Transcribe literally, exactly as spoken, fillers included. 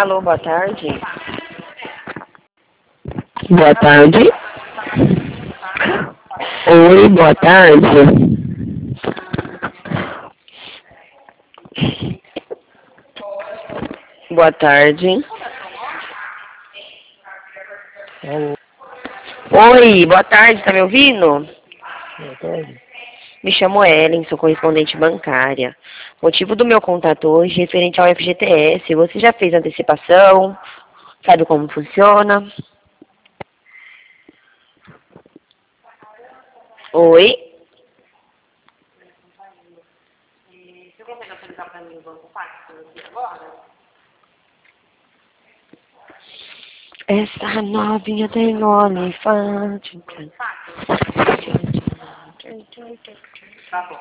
Alô, boa tarde. Boa tarde. Oi, boa tarde. Boa tarde. Alô, Oi, boa tarde, tá me ouvindo? boa tarde. Me chamo Ellen, sou correspondente bancária. Motivo do meu contato hoje é referente ao F G T S. Você já fez antecipação? Sabe como funciona? Oi? Você consegue atualizar para mim o Banco Pacto agora? Essa novinha tem olifante. Tá bom.